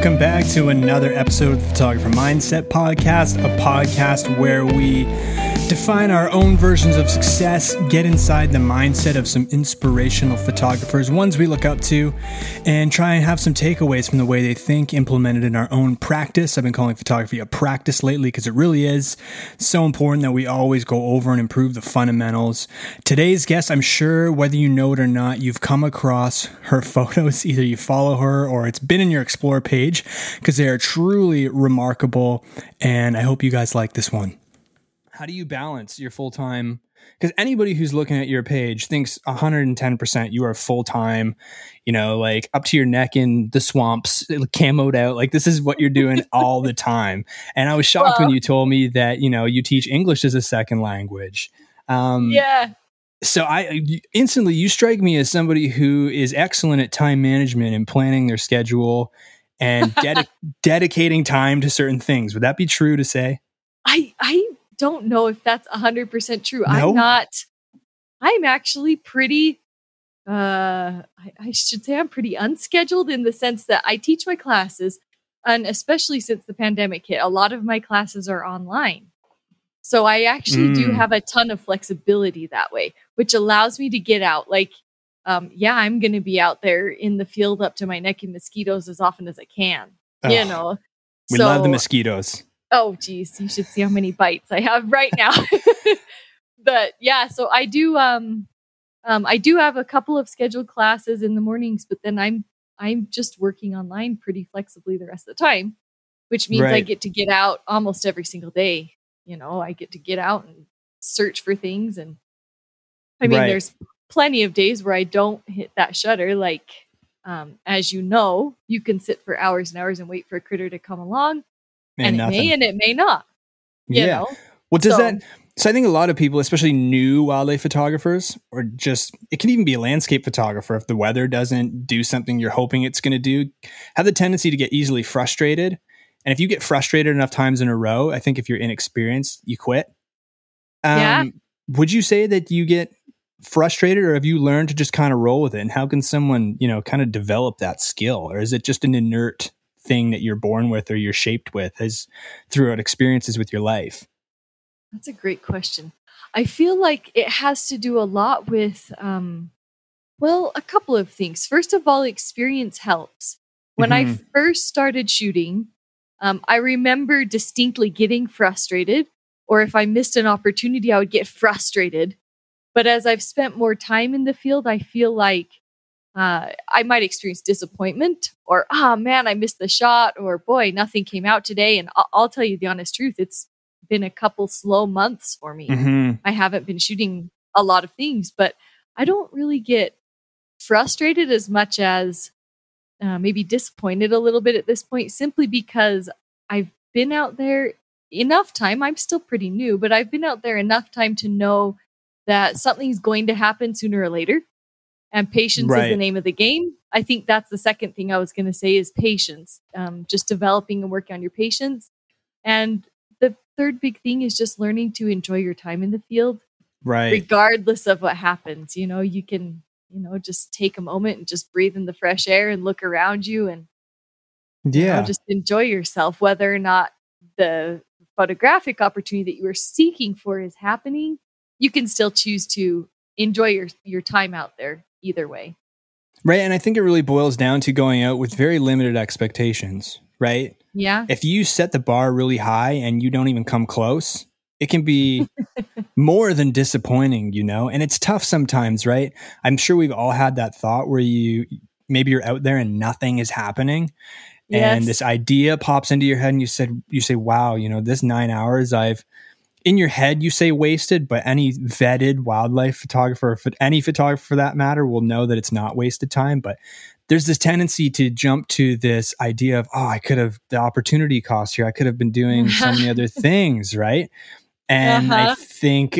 welcome back to another episode of the Photographer Mindset Podcast, a podcast where we define our own versions of success, get inside the mindset of some inspirational photographers, ones we look up to, and try and have some takeaways from the way they think implemented in our own practice. I've been calling photography a practice lately because it really is so important that we always go over and improve the fundamentals. Today's guest, I'm sure whether you know it or not, you've come across her photos. Either you follow her or it's been in your Explore page because they are truly remarkable, and I hope you guys like this one. How do you balance your full-time? Because anybody who's looking at your page thinks 110% you are full-time, like up to your neck in the swamps, camoed out. Like this is what you're doing all the time. And I was shocked when you told me that, you teach English as a second language. Yeah. So instantly you strike me as somebody who is excellent at time management and planning their schedule and dedicating time to certain things. Would that be true to say? I don't know if that's 100% true. No? I'm actually pretty, I should say I'm pretty unscheduled in the sense that I teach my classes, and especially since the pandemic hit, a lot of my classes are online. So I actually do have a ton of flexibility that way, which allows me to get out. I'm going to be out there in the field up to my neck in mosquitoes as often as I can, We love the mosquitoes. Oh, geez, you should see how many bites I have right now. But yeah, so I do have a couple of scheduled classes in the mornings, but then I'm just working online pretty flexibly the rest of the time, which means I get to get out almost every single day. I get to get out and search for things. And there's plenty of days where I don't hit that shutter. As you can sit for hours and hours and wait for a critter to come along. And it may and it may not. You know? Well, so I think a lot of people, especially new wildlife photographers, or just, it can even be a landscape photographer, if the weather doesn't do something you're hoping it's going to do, have the tendency to get easily frustrated. And if you get frustrated enough times in a row, I think if you're inexperienced, you quit. Would you say that you get frustrated, or have you learned to just kind of roll with it? And how can someone, kind of develop that skill? Or is it just an inert thing that you're born with or you're shaped with as throughout experiences with your life? That's a great question. I feel like it has to do a lot with, a couple of things. First of all, experience helps. When I first started shooting, I remember distinctly getting frustrated, or if I missed an opportunity, I would get frustrated. But as I've spent more time in the field, I feel like I might experience disappointment, or, man, I missed the shot, or boy, nothing came out today. And I'll tell you the honest truth. It's been a couple slow months for me. I haven't been shooting a lot of things, but I don't really get frustrated as much as maybe disappointed a little bit at this point, simply because I've been out there enough time. I'm still pretty new, but I've been out there enough time to know that something's going to happen sooner or later. And patience is the name of the game. I think that's the second thing I was going to say is patience. Just developing and working on your patience. And the third big thing is just learning to enjoy your time in the field. Regardless of what happens. You can, just take a moment and just breathe in the fresh air and look around you and just enjoy yourself. Whether or not the photographic opportunity that you were seeking for is happening, you can still choose to enjoy your time out there either way. Right. And I think it really boils down to going out with very limited expectations, right? Yeah. If you set the bar really high and you don't even come close, it can be more than disappointing, and it's tough sometimes, right? I'm sure we've all had that thought where maybe you're out there and nothing is happening. Yes. And this idea pops into your head and you say, wow, this 9 hours in your head, you say wasted, but any vetted wildlife photographer, any photographer for that matter, will know that it's not wasted time. But there's this tendency to jump to this idea of, the opportunity cost here. I could have been doing so many other things, right? And I think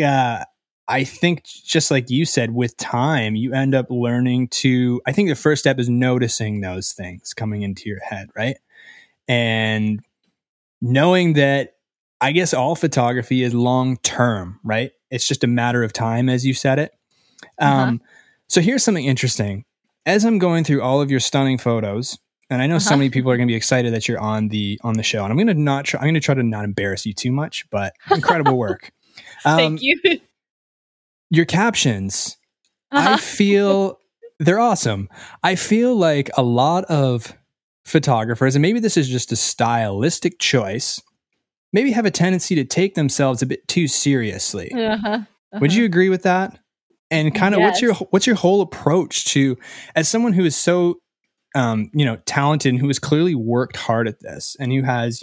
just like you said, with time, you end up learning to, I think the first step is noticing those things coming into your head, right? And knowing that, I guess all photography is long-term, right? It's just a matter of time, as you said it. So here's something interesting. As I'm going through all of your stunning photos, And I know so many people are going to be excited that you're on the show. And I'm going to try to not embarrass you too much, but incredible work. Thank you. Your captions, I feel they're awesome. I feel like a lot of photographers, and maybe this is just a stylistic choice, maybe have a tendency to take themselves a bit too seriously. Would you agree with that? And kind of what's your whole approach to, as someone who is so talented and who has clearly worked hard at this and who has,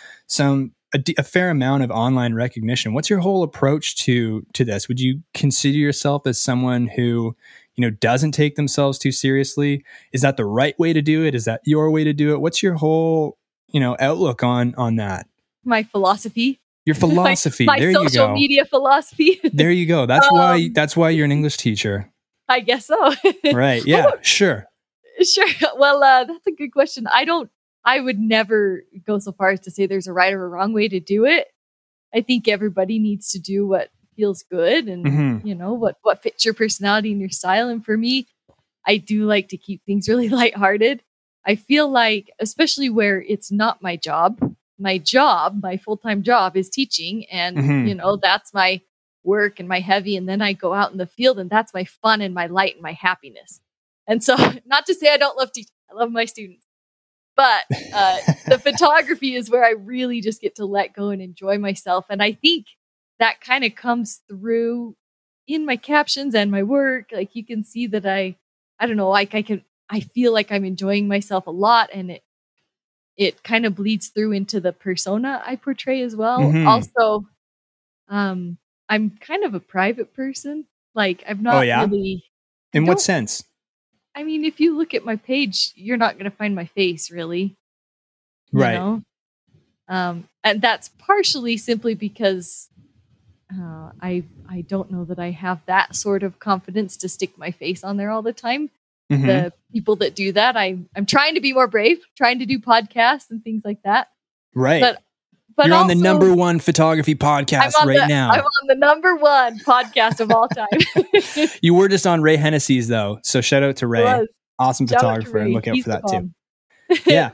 a fair amount of online recognition. What's your whole approach to this? Would you consider yourself as someone who, doesn't take themselves too seriously? Is that the right way to do it? Is that your way to do it? What's your whole, outlook on that? My philosophy. Your philosophy. My there you go. social media philosophy. There you go. That's why you're an English teacher. I guess so. Right. Yeah, sure. Sure. Well, that's a good question. I would never go so far as to say there's a right or a wrong way to do it. I think everybody needs to do what feels good and, what fits your personality and your style. And for me, I do like to keep things really lighthearted. I feel like, especially where it's not my job, my full-time job is teaching. And, that's my work and my heavy. And then I go out in the field and that's my fun and my light and my happiness. And so, not to say I don't love teaching, I love my students, but the photography is where I really just get to let go and enjoy myself. And I think that kind of comes through in my captions and my work. Like you can see that I don't know, like I feel like I'm enjoying myself a lot, and it kind of bleeds through into the persona I portray as well. Also, I'm kind of a private person. Like I'm not really. In what sense? I mean, if you look at my page, you're not going to find my face, really. Right. And that's partially simply because I don't know that I have that sort of confidence to stick my face on there all the time. The people that do that, I'm trying to be more brave, trying to do podcasts and things like that. Right. But you're also, on the number one photography podcast now. I'm on the number one podcast of all time. You were just on Ray Hennessy's though. So shout out to Ray. Awesome photographer, and look out for that too. Yeah.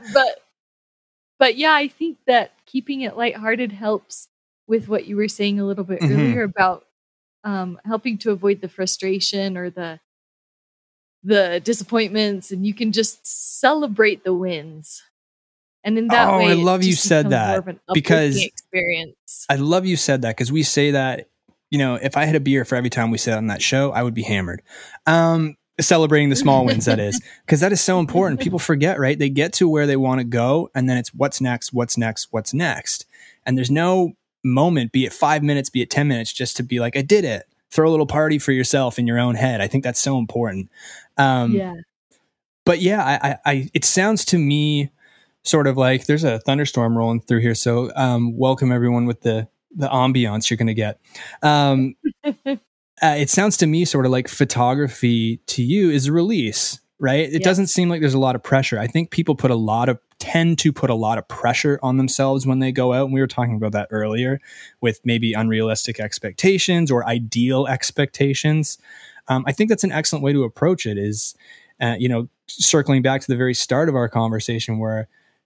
But yeah, I think that keeping it lighthearted helps with what you were saying a little bit earlier about helping to avoid the frustration or the disappointments, and you can just celebrate the wins. And in that way, I love you said that, because experience. I love you said that, because we say that, if I had a beer for every time we said on that show, I would be hammered. Celebrating the small wins, that is, because that is so important. People forget, right? They get to where they want to go, and then it's what's next, what's next, what's next. And there's no moment, be it 5 minutes, be it 10 minutes, just to be like, I did it. Throw a little party for yourself in your own head. I think that's so important. But yeah, I it sounds to me sort of like there's a thunderstorm rolling through here. So welcome everyone with the ambiance you're going to get. It sounds to me sort of like photography to you is a release, right? It doesn't seem like there's a lot of pressure. I think people tend to put a lot of pressure on themselves when they go out. And we were talking about that earlier with maybe unrealistic expectations or ideal expectations. I think that's an excellent way to approach it is, circling back to the very start of our conversation where,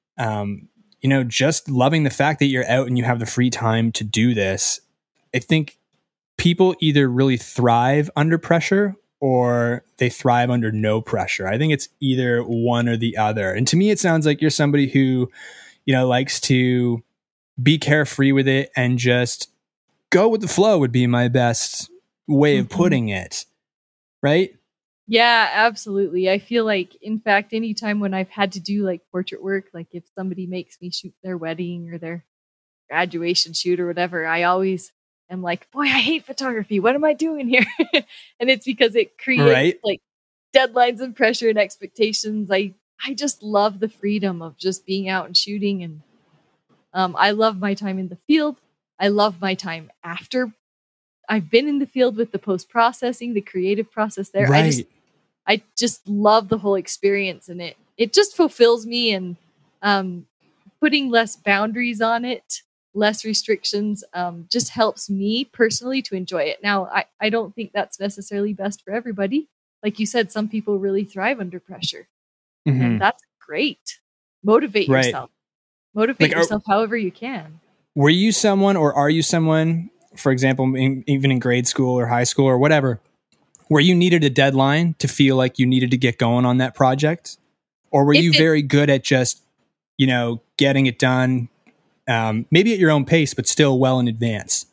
just loving the fact that you're out and you have the free time to do this. I think people either really thrive under pressure or they thrive under no pressure. I think it's either one or the other. And to me, it sounds like you're somebody who, likes to be carefree with it and just go with the flow would be my best way of putting it. Right? Yeah, absolutely. I feel like, in fact, anytime when I've had to do like portrait work, like if somebody makes me shoot their wedding or their graduation shoot or whatever, I always am like, boy, I hate photography. What am I doing here? And it's because it creates like deadlines and pressure and expectations. I just love the freedom of just being out and shooting. And I love my time in the field. I love my time after I've been in the field with the post-processing, the creative process there. Right. I just love the whole experience, and it just fulfills me, and putting less boundaries on it, less restrictions, just helps me personally to enjoy it. Now, I don't think that's necessarily best for everybody. Like you said, some people really thrive under pressure, and that's great. Motivate Right. yourself. Motivate yourself however you can. Were you someone, or are you someone, for example, even in grade school or high school or whatever, where you needed a deadline to feel like you needed to get going on that project? Or were you very good at just, getting it done, maybe at your own pace, but still well in advance?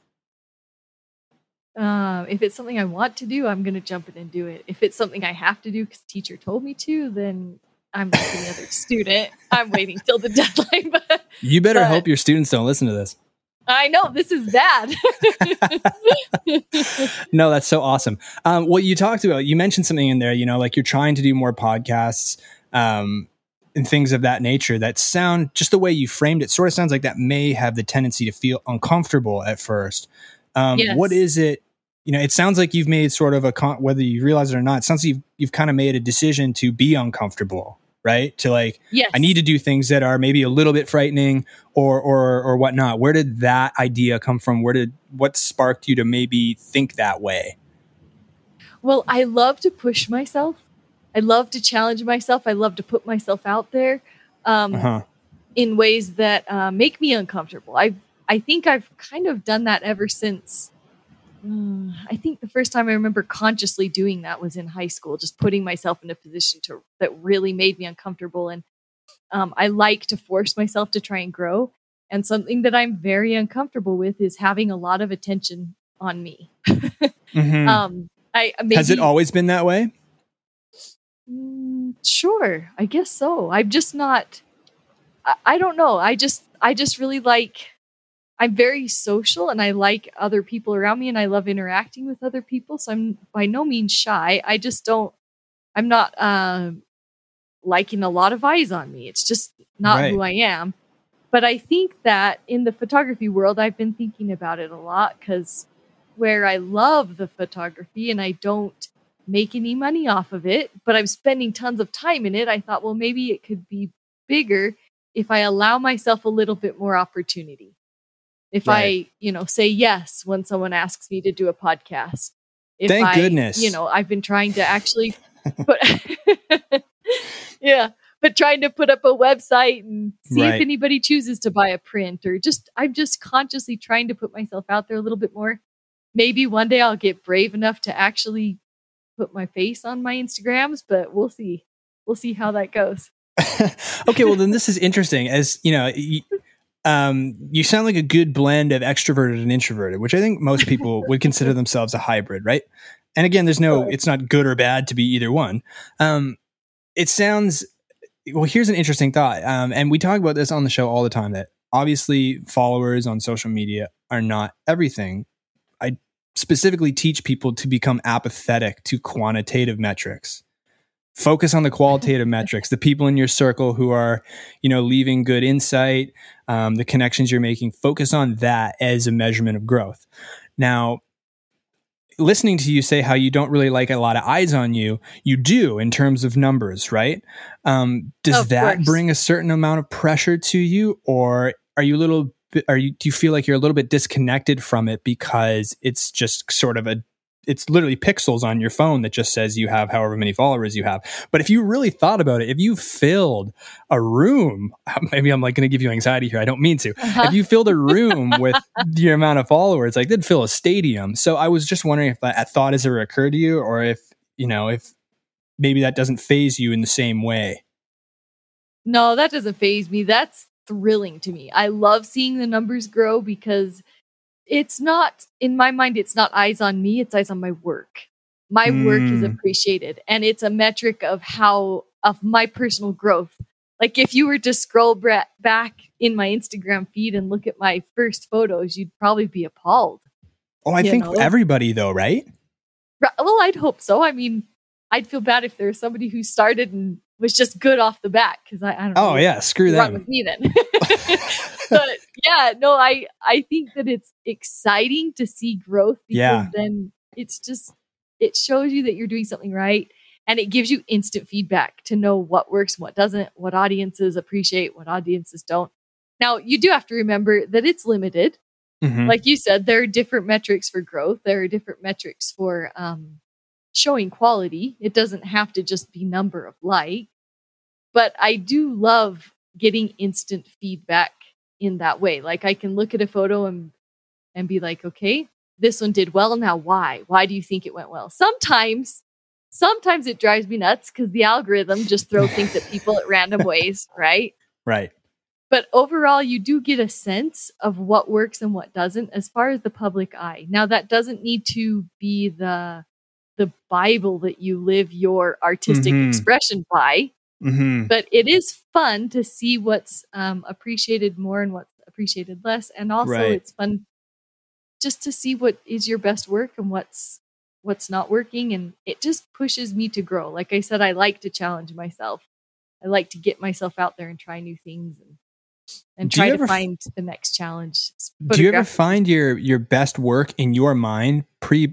If it's something I want to do, I'm going to jump in and do it. If it's something I have to do because teacher told me to, then I'm like any other student. I'm waiting till the deadline. But you better hope your students don't listen to this. I know this is bad. No, that's so awesome. What you talked about, you mentioned something in there, like you're trying to do more podcasts, and things of that nature that sound, just the way you framed it, sort of sounds like that may have the tendency to feel uncomfortable at first. Yes. What is it? It sounds like you've made sort of whether you realize it or not, it sounds like you've kind of made a decision to be uncomfortable, right? To like, yes. I need to do things that are maybe a little bit frightening or whatnot. Where did that idea come from? What sparked you to maybe think that way? Well, I love to push myself. I love to challenge myself. I love to put myself out there in ways that make me uncomfortable. I think I've kind of done that ever since. I think the first time I remember consciously doing that was in high school, just putting myself in a position that really made me uncomfortable. And I like to force myself to try and grow. And something that I'm very uncomfortable with is having a lot of attention on me. Mm-hmm. Has it always been that way? Sure, I guess so. I'm just not. I don't know. I just really like. I'm very social, and I like other people around me, and I love interacting with other people. So I'm by no means shy. I just don't. I'm not liking a lot of eyes on me. It's just not who I am. But I think that in the photography world, I've been thinking about it a lot because where I love the photography and I don't make any money off of it, but I'm spending tons of time in it, I thought, well, maybe it could be bigger if I allow myself a little bit more opportunity. If I, say yes when someone asks me to do a podcast. Thank goodness. I've been trying to actually put, but trying to put up a website and see if anybody chooses to buy a print or I'm just consciously trying to put myself out there a little bit more. Maybe one day I'll get brave enough to actually put my face on my Instagrams, but we'll see. We'll see how that goes. Okay, well then this is interesting. As you sound like a good blend of extroverted and introverted, which I think most people would consider themselves a hybrid, right? And again, it's not good or bad to be either one. It sounds, well, here's an interesting thought. And we talk about this on the show all the time, that obviously followers on social media are not everything. I specifically teach people to become apathetic to quantitative metrics. Focus on the qualitative metrics, the people in your circle who are, leaving good insight, the connections you're making. Focus on that as a measurement of growth. Now, listening to you say how you don't really like a lot of eyes on you, you do in terms of numbers, right? Does that bring a certain amount of pressure to you, or are you do you feel like you're a little bit disconnected from it because it's just sort of it's literally pixels on your phone that just says you have however many followers you have. But if you really thought about it, if you filled a room, maybe I'm like going to give you anxiety here. I don't mean to. If you filled a room with the amount of followers, like they'd fill a stadium. So I was just wondering if that thought has ever occurred to you, or if maybe that doesn't faze you in the same way. No, that doesn't faze me. That's thrilling to me. I love seeing the numbers grow because it's not, in my mind, it's not eyes on me, it's eyes on my work. My work is appreciated, and it's a metric of my personal growth. Like if you were to scroll back in my Instagram feed and look at my first photos, you'd probably be appalled. Oh, I think everybody though, right? Well, I'd hope so. I mean, I'd feel bad if there was somebody who started and was just good off the bat, because I don't know. Oh yeah, screw that. Wrong with me then. But yeah, no, I think that it's exciting to see growth, because then it shows you that you're doing something right, and it gives you instant feedback to know what works and what doesn't, what audiences appreciate, what audiences don't. Now, you do have to remember that it's limited. Mm-hmm. Like you said, there are different metrics for growth. There are different metrics for showing quality. It doesn't have to just be number of likes. But I do love getting instant feedback in that way. Like I can look at a photo and be like, okay, this one did well. Now why? Why do you think it went well? Sometimes it drives me nuts because the algorithm just throws things at people at random ways, right? Right. But overall, you do get a sense of what works and what doesn't as far as the public eye. Now, that doesn't need to be the Bible that you live your artistic expression by. But it is fun to see what's appreciated more and what's appreciated less. And also it's fun just to see what is your best work and what's not working. And it just pushes me to grow. Like I said, I like to challenge myself. I like to get myself out there and try new things and try to find the next challenge. Do you ever find your best work in your mind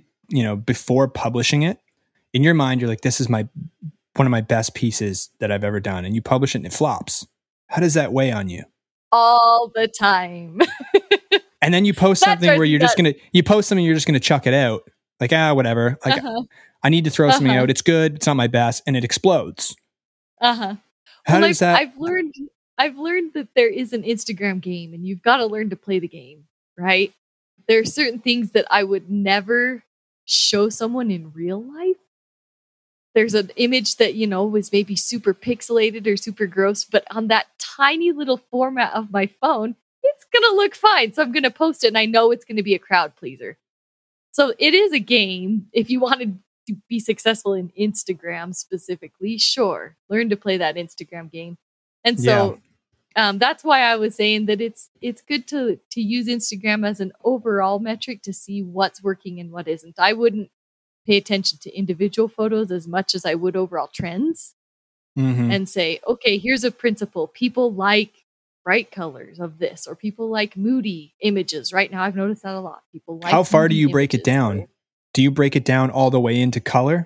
before publishing it? In your mind, you're like, this is one of my best pieces that I've ever done, and you publish it and it flops. How does that weigh on you? All the time. And then you post something where you're just gonna chuck it out. Like, whatever. Like, I need to throw something out. It's good. It's not my best, and it explodes. How does that? I've learned that there is an Instagram game, and you've got to learn to play the game, right? There are certain things that I would never show someone in real life. There's an image that, was maybe super pixelated or super gross, but on that tiny little format of my phone, it's going to look fine. So I'm going to post it, and I know it's going to be a crowd pleaser. So it is a game. If you wanted to be successful in Instagram specifically, sure, learn to play that Instagram game. And so that's why I was saying that it's good to use Instagram as an overall metric to see what's working and what isn't. I wouldn't pay attention to individual photos as much as I would overall trends and say, okay, here's a principle. People like bright colors of this, or people like moody images. Right now, I've noticed that a lot. People like. How far do you break it down? Do you break it down all the way into color?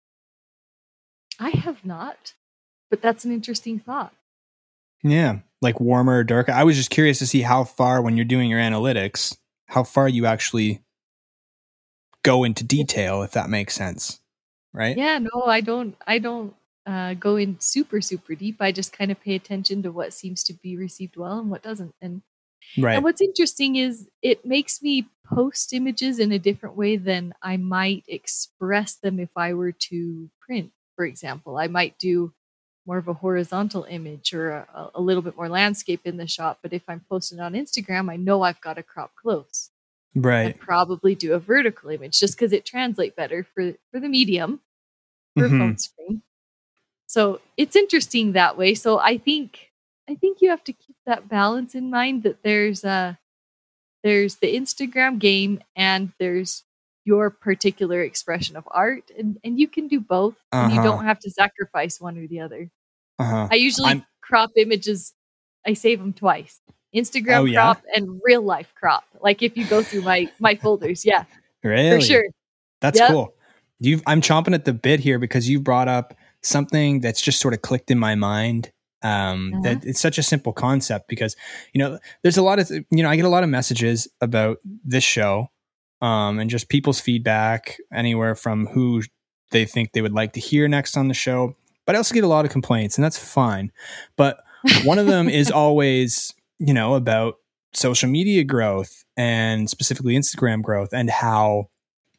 I have not, but that's an interesting thought. Yeah, like warmer or darker. I was just curious to see how far, when you're doing your analytics, how far you actually go into detail, if that makes sense, right? Yeah, no, I don't go in super, super deep. I just kind of pay attention to what seems to be received well and what doesn't. And what's interesting is it makes me post images in a different way than I might express them if I were to print, for example. I might do more of a horizontal image or a little bit more landscape in the shot. But if I'm posting on Instagram, I know I've got to crop close. Right. And probably do a vertical image just because it translates better for the medium for a phone screen. So it's interesting that way. So I think you have to keep that balance in mind, that there's the Instagram game and there's your particular expression of art, and you can do both, and you don't have to sacrifice one or the other. I usually crop images. I save them twice. Instagram crop and real life crop. Like if you go through my folders, really? For sure. That's cool. I'm chomping at the bit here because you brought up something that's just sort of clicked in my mind. That it's such a simple concept because, there's a lot of, I get a lot of messages about this show, and just people's feedback anywhere from who they think they would like to hear next on the show. But I also get a lot of complaints, and that's fine. But one of them is always, about social media growth and specifically Instagram growth, and how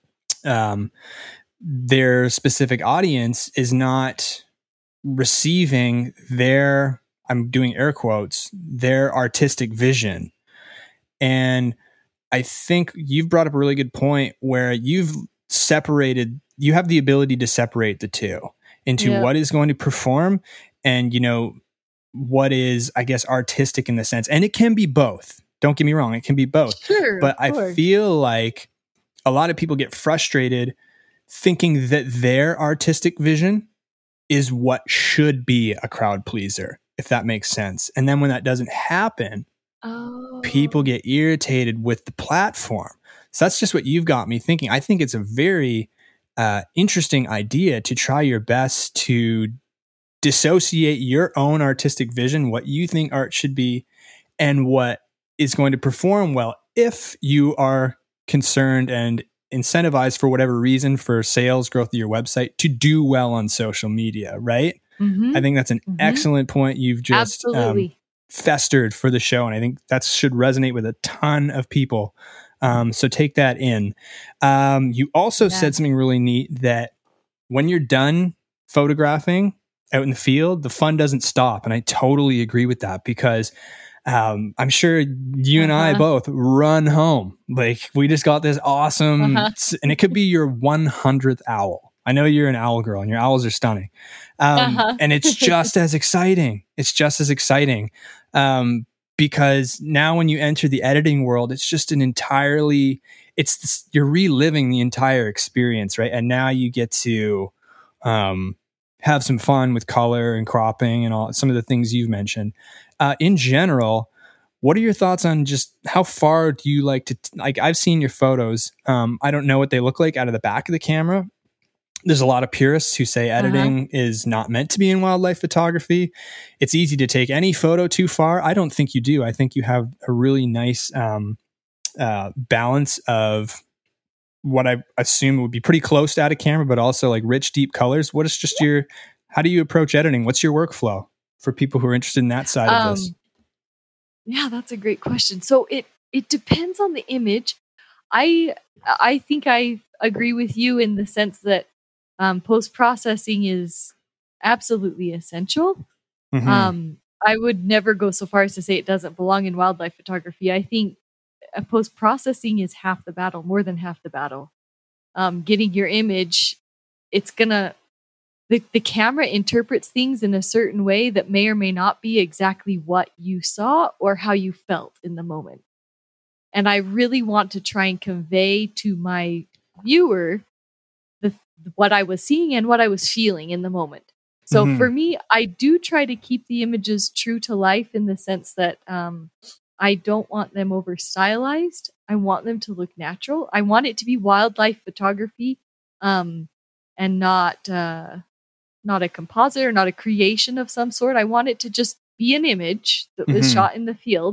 their specific audience is not receiving their, I'm doing air quotes, their artistic vision. And I think you've brought up a really good point where you have the ability to separate the two into what is going to perform and, what is, I guess, artistic in the sense. And it can be both. Don't get me wrong. It can be both. Sure, but I feel like a lot of people get frustrated thinking that their artistic vision is what should be a crowd pleaser, if that makes sense. And then when that doesn't happen, people get irritated with the platform. So that's just what you've got me thinking. I think it's a very interesting idea to try your best to dissociate your own artistic vision, what you think art should be, and what is going to perform well if you are concerned and incentivized for whatever reason for sales growth of your website to do well on social media, right? I think that's an excellent point you've just Absolutely. festered for the show. And I think that should resonate with a ton of people. So take that in. You also said something really neat, that when you're done photographing out in the field, the fun doesn't stop. And I totally agree with that, because I'm sure you and I both run home. Like, we just got this awesome, and it could be your 100th owl. I know you're an owl girl and your owls are stunning. And it's just as exciting. It's just as exciting. Because now when you enter the editing world, it's just an entirely, you're reliving the entire experience, right? And now you get to have some fun with color and cropping and all some of the things you've mentioned. In general, what are your thoughts on just how far do you like to, like, I've seen your photos. I don't know what they look like out of the back of the camera. There's a lot of purists who say editing is not meant to be in wildlife photography. It's easy to take any photo too far. I don't think you do. I think you have a really nice balance of what I assume would be pretty close to out of camera, but also like rich, deep colors. What is just how do you approach editing? What's your workflow for people who are interested in that side of this? Yeah, that's a great question. So it depends on the image. I think I agree with you in the sense that post-processing is absolutely essential. I would never go so far as to say it doesn't belong in wildlife photography. I think post-processing is half the battle, more than half the battle. Getting your image, it's gonna, the camera interprets things in a certain way that may or may not be exactly what you saw or how you felt in the moment. And I really want to try and convey to my viewer what I was seeing and what I was feeling in the moment. So for me, I do try to keep the images true to life in the sense that I don't want them over stylized. I want them to look natural. I want it to be wildlife photography, and not a composite or not a creation of some sort. I want it to just be an image that was shot in the field.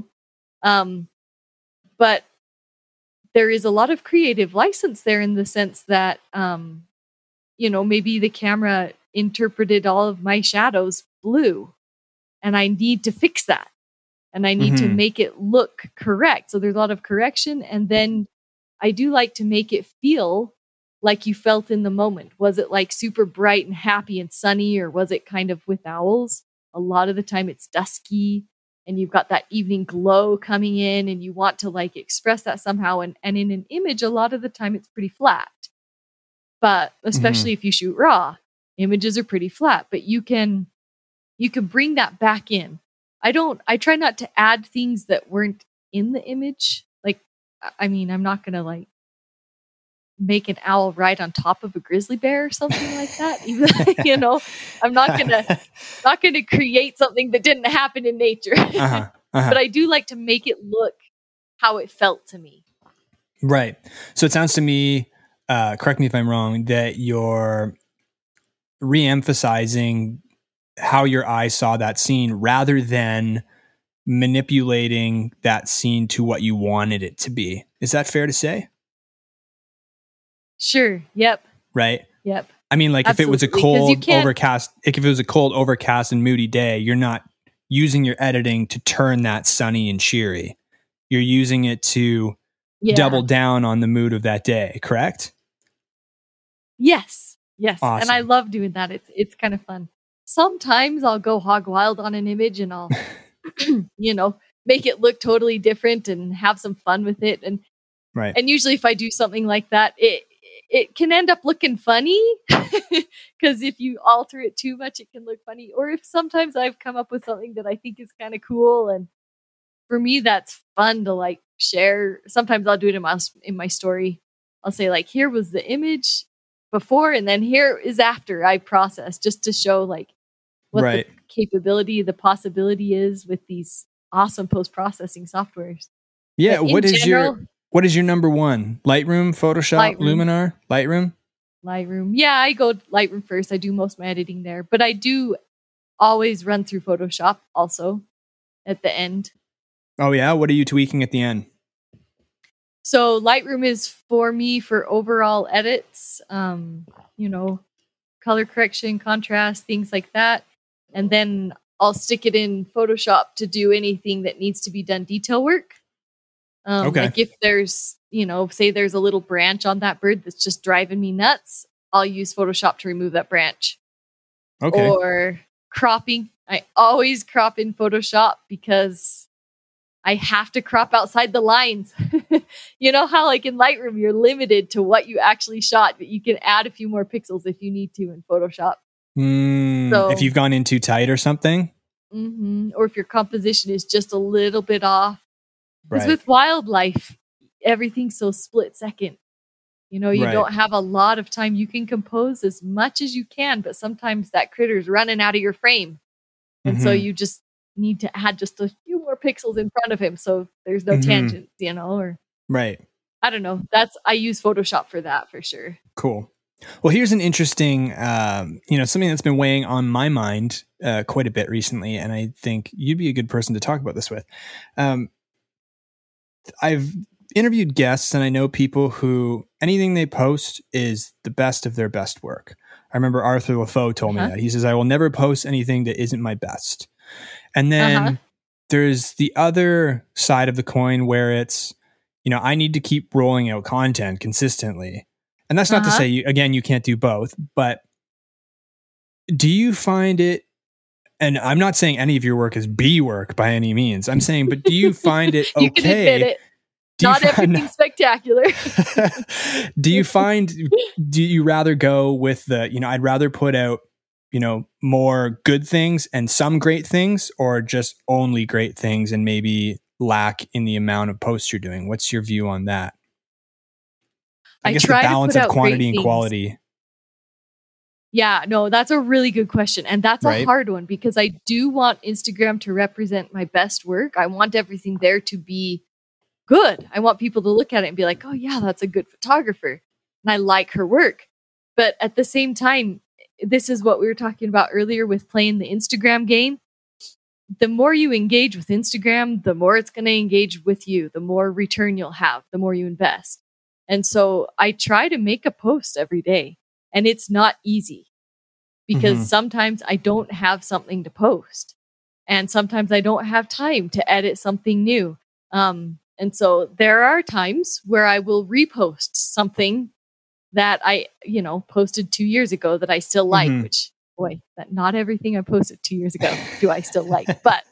But there is a lot of creative license there in the sense that, maybe the camera interpreted all of my shadows blue and I need to fix that and I need to make it look correct. So there's a lot of correction. And then I do like to make it feel like you felt in the moment. Was it like super bright and happy and sunny, or was it kind of with owls? A lot of the time it's dusky and you've got that evening glow coming in and you want to like express that somehow. And in an image, a lot of the time it's pretty flat. But especially if you shoot raw, images are pretty flat, but you can bring that back in. I try not to add things that weren't in the image. Like, I mean, I'm not going to like make an owl ride on top of a grizzly bear or something like that. Even, I'm not going to create something that didn't happen in nature. But I do like to make it look how it felt to me. Right. So it sounds to me, correct me if I'm wrong, that you're re-emphasizing how your eye saw that scene rather than manipulating that scene to what you wanted it to be. Is that fair to say? Sure. Yep. Right. Yep. I mean, like, absolutely. If it was a cold, overcast and moody day, you're not using your editing to turn that sunny and cheery. You're using it to double down on the mood of that day. Correct? Yes. Yes. Awesome. And I love doing that. It's kind of fun. Sometimes I'll go hog wild on an image and I'll, make it look totally different and have some fun with it. And usually if I do something like that, it can end up looking funny because if you alter it too much, it can look funny. Or if sometimes I've come up with something that I think is kind of cool. And for me, that's fun to like share. Sometimes I'll do it in my story. I'll say like, here was the image before, and then here is after I process, just to show like what the capability, the possibility is with these awesome post-processing softwares. Yeah. What is your number one? Lightroom, Photoshop, Luminar, Lightroom? Lightroom. Yeah, I go Lightroom first. I do most of my editing there, but I do always run through Photoshop also at the end. Oh yeah? What are you tweaking at the end? So Lightroom is for me for overall edits, color correction, contrast, things like that. and then I'll stick it in Photoshop to do anything that needs to be done detail work. Like if there's, say there's a little branch on that bird that's just driving me nuts, I'll use Photoshop to remove that branch. Okay. Or cropping. I always crop in Photoshop because I have to crop outside the lines. You know how like in Lightroom, you're limited to what you actually shot, but you can add a few more pixels if you need to in Photoshop. So, if you've gone in too tight or something? Or if your composition is just a little bit off. Because with wildlife, everything's so split second. You don't have a lot of time. You can compose as much as you can, but sometimes that critter's running out of your frame. And so you just need to add just a few more pixels in front of him so there's no tangents, or right. I don't know. I use Photoshop for that for sure. Cool. Well, here's an interesting, something that's been weighing on my mind quite a bit recently, and I think you'd be a good person to talk about this with. I've interviewed guests, and I know people who anything they post is the best of their best work. I remember Arthur LaFoe told me that. He says, I will never post anything that isn't my best. And then there's the other side of the coin where it's, I need to keep rolling out content consistently. And that's not to say, you can't do both, but do you find it, and I'm not saying any of your work is B work by any means. I'm saying, but do you find it okay? You can admit it. Not everything spectacular. Do you rather go with the, I'd rather put out, more good things and some great things, or just only great things and maybe lack in the amount of posts you're doing? What's your view on that? I guess the balance of quantity and quality. Yeah, no, that's a really good question. And that's a hard one because I do want Instagram to represent my best work. I want everything there to be good. I want people to look at it and be like, oh yeah, that's a good photographer. And I like her work. But at the same time, this is what we were talking about earlier with playing the Instagram game. The more you engage with Instagram, the more it's going to engage with you, the more return you'll have, the more you invest. And so I try to make a post every day, and it's not easy because sometimes I don't have something to post, and sometimes I don't have time to edit something new. And so there are times where I will repost something that I, posted 2 years ago that I still like, which, boy, that not everything I posted 2 years ago do I still like,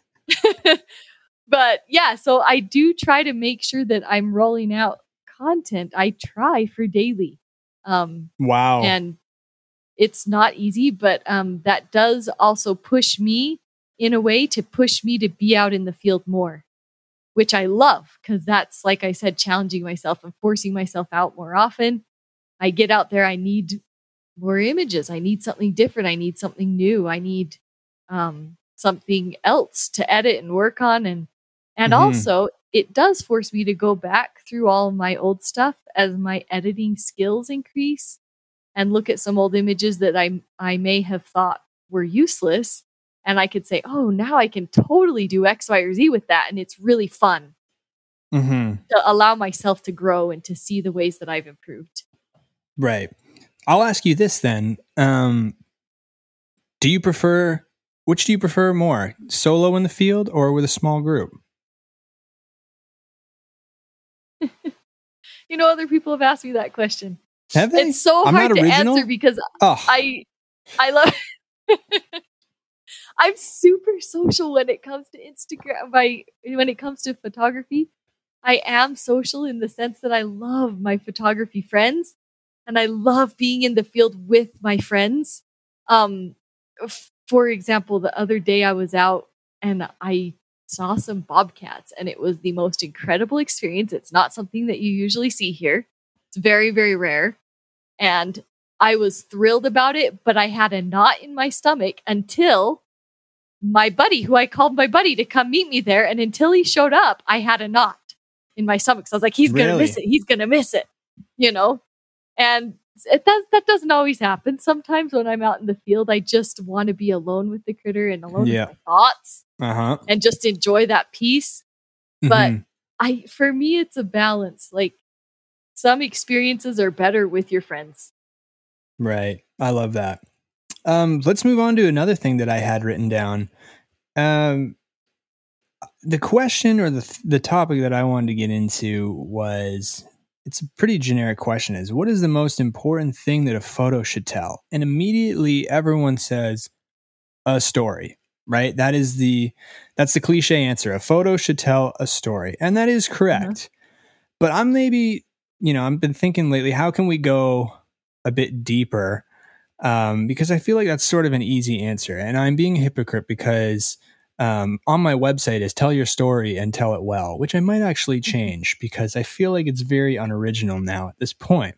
but yeah, so I do try to make sure that I'm rolling out content. I try for daily. Wow. And it's not easy, but that does also push me in a way to push me to be out in the field more, which I love because that's, like I said, challenging myself and forcing myself out more often. I get out there, I need more images. I need something different. I need something new. I need something else to edit and work on. And also, it does force me to go back through all of my old stuff as my editing skills increase and look at some old images that I may have thought were useless. And I could say, oh, now I can totally do X, Y, or Z with that. And it's really fun to allow myself to grow and to see the ways that I've improved. Right. I'll ask you this then. Which do you prefer more, solo in the field or with a small group? Other people have asked me that question. Have they? It's so hard to answer because I love I'm super social when it comes to Instagram. When it comes to photography, I am social in the sense that I love my photography friends and I love being in the field with my friends. For example, the other day I was out and I saw some bobcats and it was the most incredible experience. It's not something that you usually see here. It's very, very rare. And I was thrilled about it, but I had a knot in my stomach until my buddy, who I called my buddy to come meet me there. And until he showed up, I had a knot in my stomach. So I was like, he's going to miss it. He's going to miss it, And that doesn't always happen. Sometimes when I'm out in the field, I just want to be alone with the critter and alone with my thoughts and just enjoy that peace. But for me, it's a balance. Like some experiences are better with your friends. Right. I love that. Let's move on to another thing that I had written down. The question or the topic that I wanted to get into was, it's a pretty generic question, is what is the most important thing that a photo should tell? And immediately everyone says a story, right? That's the cliche answer. A photo should tell a story. And that is correct. Mm-hmm. But I'm maybe, I've been thinking lately, how can we go a bit deeper? Because I feel like that's sort of an easy answer. And I'm being a hypocrite because on my website is tell your story and tell it well, which I might actually change because I feel like it's very unoriginal now at this point.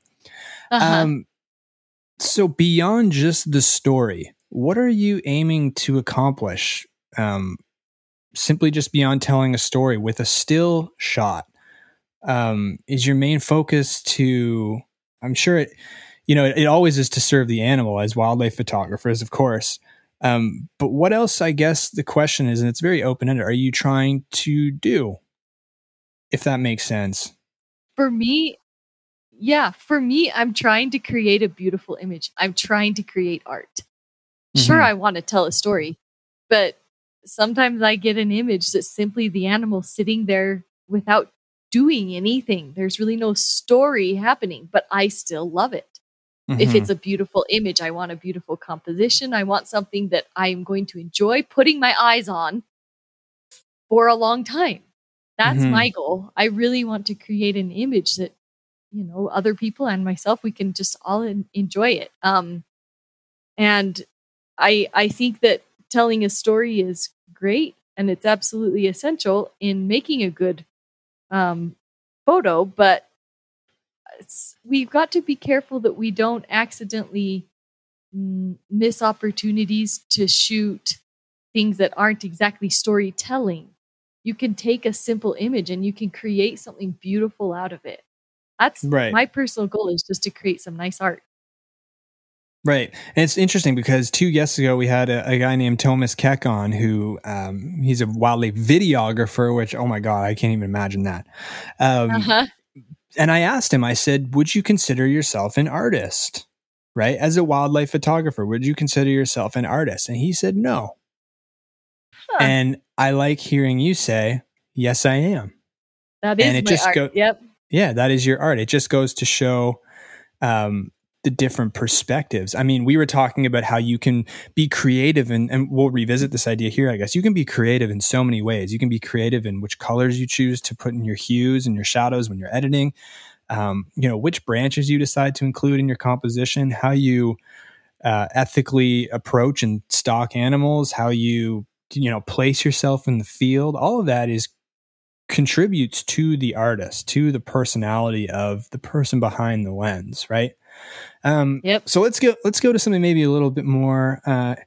So beyond just the story, what are you aiming to accomplish? Simply just beyond telling a story with a still shot. Is your main focus to, I'm sure it always is to serve the animal as wildlife photographers, of course. But what else, I guess the question is, and it's very open-ended, are you trying to do, if that makes sense? For me, I'm trying to create a beautiful image. I'm trying to create art. Sure, I want to tell a story, but sometimes I get an image that's simply the animal sitting there without doing anything. There's really no story happening, but I still love it. If it's a beautiful image, I want a beautiful composition. I want something that I'm going to enjoy putting my eyes on for a long time. That's my goal. I really want to create an image that, other people and myself, we can just all enjoy it. And I think that telling a story is great and it's absolutely essential in making a good photo, but we've got to be careful that we don't accidentally miss opportunities to shoot things that aren't exactly storytelling. You can take a simple image and you can create something beautiful out of it. That's right. My personal goal is just to create some nice art. Right. And it's interesting because 2 guests ago, we had a guy named Thomas Keck on who he's a wildlife videographer, which, oh my God, I can't even imagine that. And I asked him, I said, would you consider yourself an artist, right? As a wildlife photographer, would you consider yourself an artist? And he said, no. And I like hearing you say, yes, I am. That is my art. Yep. Yeah, that is your art. It just goes to show the different perspectives. I mean, we were talking about how you can be creative and we'll revisit this idea here, I guess. You can be creative in so many ways. You can be creative in which colors you choose to put in your hues and your shadows when you're editing, which branches you decide to include in your composition, how you ethically approach and stock animals, how you, place yourself in the field. All of that contributes to the artist, to the personality of the person behind the lens, right? Yep. So let's go to something maybe a little bit more,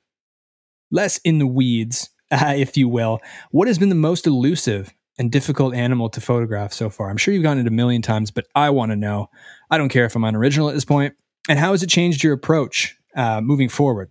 less in the weeds, if you will. What has been the most elusive and difficult animal to photograph so far? I'm sure you've gotten it a million times, but I want to know. I don't care if I'm unoriginal at this point. And how has it changed your approach moving forward?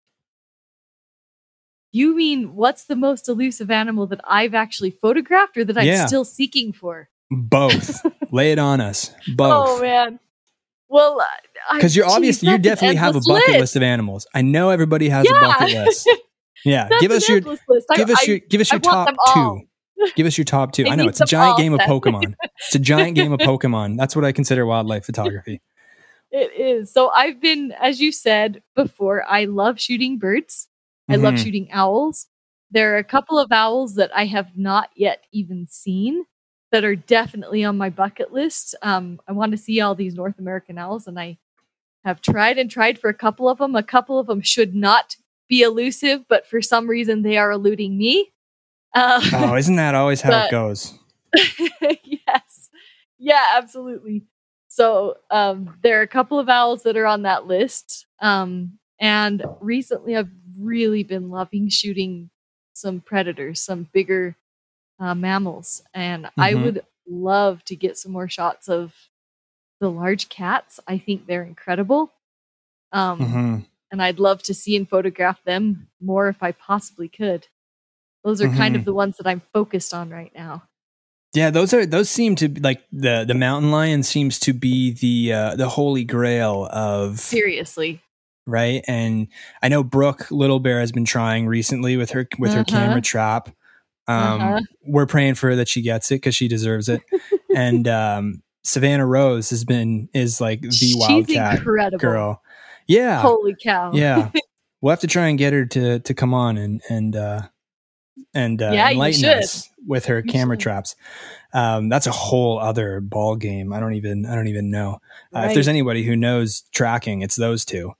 You mean what's the most elusive animal that I've actually photographed or that I'm still seeking for? Both. Lay it on us. Both. Oh, man. Well, because you definitely have a bucket list of animals. I know everybody has a bucket list. Yeah, give us your top two. Give us your top two. I know it's a giant game of Pokemon. It's a giant game of Pokemon. That's what I consider wildlife photography. It is. So I've been, as you said before, I love shooting birds. I love shooting owls. There are a couple of owls that I have not yet even seen that are definitely on my bucket list. I want to see all these North American owls, and I have tried for a couple of them. A couple of them should not be elusive, but for some reason they are eluding me. Isn't that always how it goes? Yes. Yeah, absolutely. So there are a couple of owls that are on that list. And recently I've really been loving shooting some predators, some bigger mammals. And I would love to get some more shots of the large cats. I think they're incredible. And I'd love to see and photograph them more if I possibly could. Those are kind of the ones that I'm focused on right now. Yeah, those seem to be like the mountain lion seems to be the holy grail of seriously right? And I know Brooke Little Bear has been trying recently with her camera trap. We're praying for her that she gets it because she deserves it. And Savannah Rose is like the Wildcat incredible girl. Yeah. Holy cow. Yeah. We'll have to try and get her to come on and enlighten us with her camera traps. That's a whole other ball game. I don't even know. If there's anybody who knows tracking, it's those two.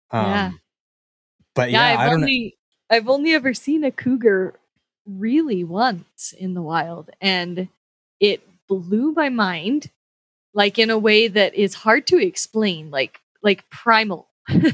But yeah, I've only ever seen a cougar really once in the wild, and it blew my mind, like in a way that is hard to explain, like primal.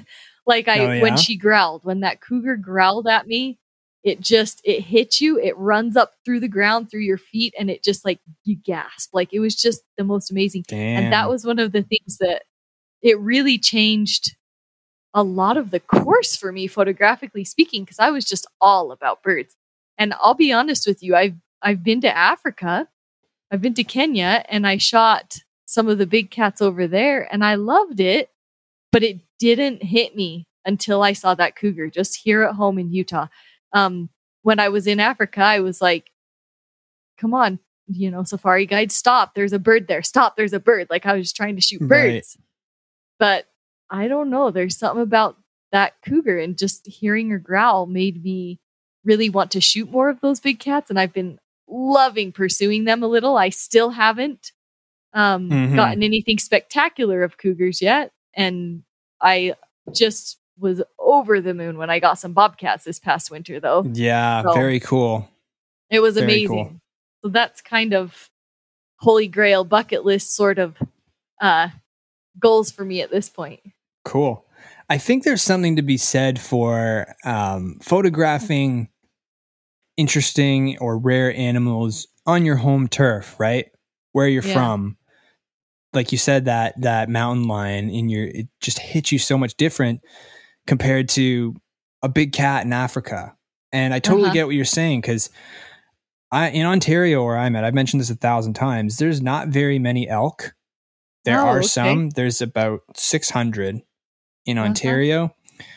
When she growled, when that cougar growled at me, it hits you, it runs up through the ground, through your feet, and it just like you gasp. Like it was just the most amazing. Damn. And that was one of the things that it really changed a lot of the course for me, photographically speaking, because I was just all about birds. And I'll be honest with you, I've been to Africa, I've been to Kenya, and I shot some of the big cats over there, and I loved it, but it didn't hit me until I saw that cougar just here at home in Utah. When I was in Africa, I was like, come on, safari guide, stop. There's a bird there. Stop. There's a bird. Like I was trying to shoot birds. Right. But I don't know. There's something about that cougar, and just hearing her growl made me really want to shoot more of those big cats. And I've been loving pursuing them a little. I still haven't gotten anything spectacular of cougars yet. And I just was over the moon when I got some bobcats this past winter, though. Yeah, so very cool. It was amazing. Cool. So that's kind of holy grail bucket list sort of goals for me at this point. Cool. I think there's something to be said for photographing interesting or rare animals on your home turf, right? Where you're from. Like you said, that mountain lion it just hits you so much different compared to a big cat in Africa. And I totally get what you're saying, because in Ontario where I'm at, I've mentioned this 1,000 times, there's not very many elk. There are some. There's about 600 in Ontario.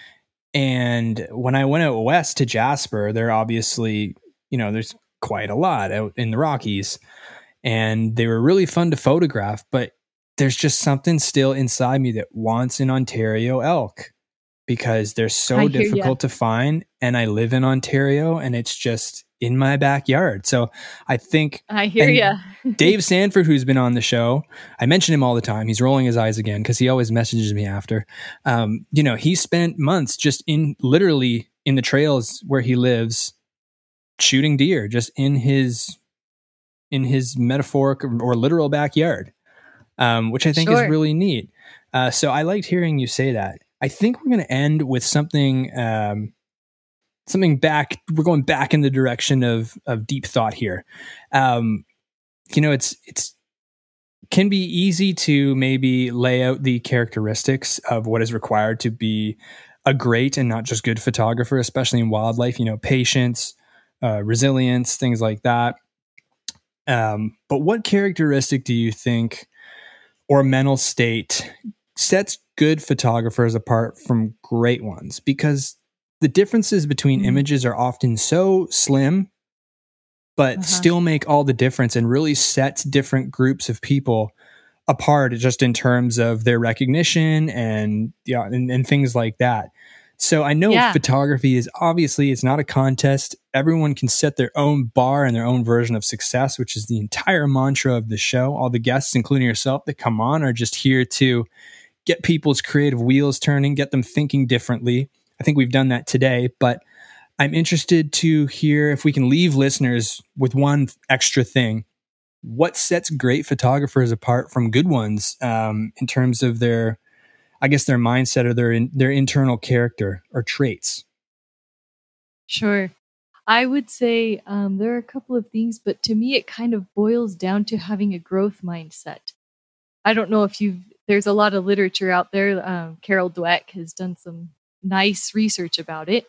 And when I went out west to Jasper, there obviously, there's quite a lot out in the Rockies. And they were really fun to photograph, but there's just something still inside me that wants an Ontario elk, because they're so difficult to find. And I live in Ontario, and it's just in my backyard. So I think I hear you. Dave Sanford, who's been on the show, I mention him all the time. He's rolling his eyes again because he always messages me after. He spent months just literally in the trails where he lives, shooting deer, just in his metaphoric or literal backyard, which I think is really neat. So I liked hearing you say that. I think we're going to end with something back. We're going back in the direction of deep thought here. It's can be easy to maybe lay out the characteristics of what is required to be a great and not just good photographer, especially in wildlife, patience, resilience, things like that. But what characteristic do you think, or mental state, sets good photographers apart from great ones? Because the differences between images are often so slim, but still make all the difference, and really sets different groups of people apart, just in terms of their recognition and things like that. So I know photography is obviously, it's not a contest. Everyone can set their own bar and their own version of success, which is the entire mantra of the show. All the guests, including yourself, that come on are just here to get people's creative wheels turning, get them thinking differently. I think we've done that today, but I'm interested to hear if we can leave listeners with one extra thing. What sets great photographers apart from good ones in terms of their mindset or their internal character or traits? Sure. I would say there are a couple of things, but to me, it kind of boils down to having a growth mindset. I don't know if there's a lot of literature out there. Carol Dweck has done some nice research about it.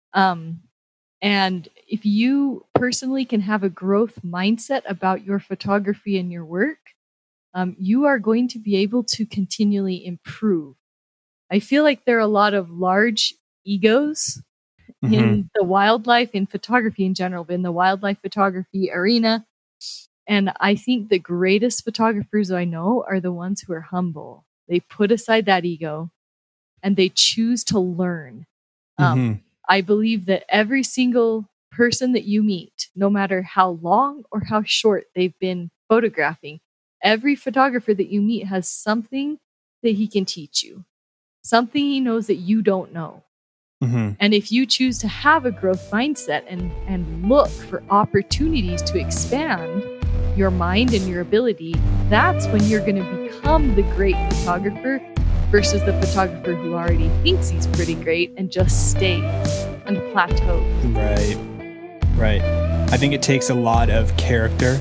And if you personally can have a growth mindset about your photography and your work, you are going to be able to continually improve. I feel like there are a lot of large egos in the wildlife, in photography in general, but in the wildlife photography arena. And I think the greatest photographers I know are the ones who are humble. They put aside that ego and they choose to learn. I believe that every single person that you meet, no matter how long or how short they've been photographing, every photographer that you meet has something that he can teach you, something he knows that you don't know. And if you choose to have a growth mindset and look for opportunities to expand your mind and your ability, that's when you're going to become the great photographer versus the photographer who already thinks he's pretty great and just stays on a plateau. Right. I think it takes a lot of character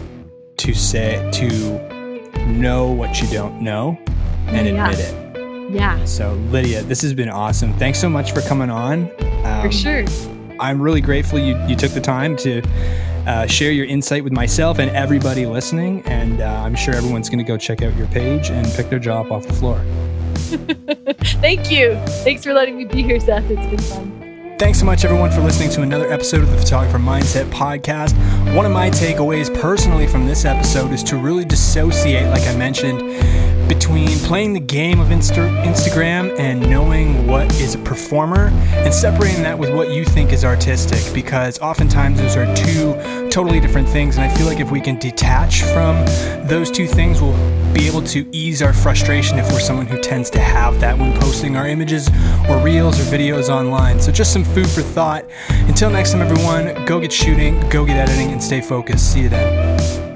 to know what you don't know and admit it. Yeah. So Lydia, this has been awesome. Thanks so much for coming on. For sure. I'm really grateful you took the time to share your insight with myself and everybody listening. And I'm sure everyone's going to go check out your page and pick their jaw up off the floor. Thank you. Thanks for letting me be here, Seth. It's been fun. Thanks so much, everyone, for listening to another episode of the Photographer Mindset Podcast. One of my takeaways personally from this episode is to really dissociate, like I mentioned, between playing the game of Instagram and knowing what is a performer and separating that with what you think is artistic, because oftentimes those are two totally different things. And I feel like if we can detach from those two things, we'll be able to ease our frustration if we're someone who tends to have that when posting our images or reels or videos online. So just some food for thought. Until next time, everyone, go get shooting, go get editing, and stay focused. See you then.